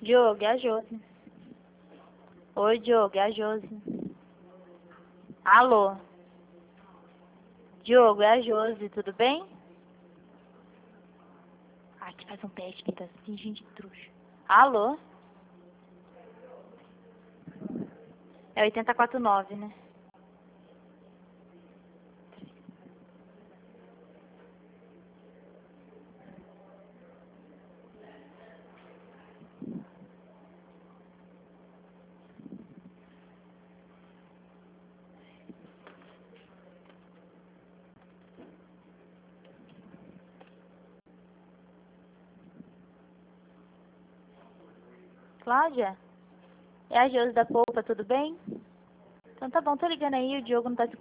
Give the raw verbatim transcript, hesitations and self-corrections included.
Diogo, é a Josi. Oi, Diogo, é a Josi. Alô? Diogo, é a Josi, tudo bem? Ai, que faz um teste que tá fingindo de trouxa. Alô? É oitenta e quatro nove, né? Cláudia? É a Josi da Polpa, tudo bem? Então tá bom, tô ligando aí, o Diogo não tá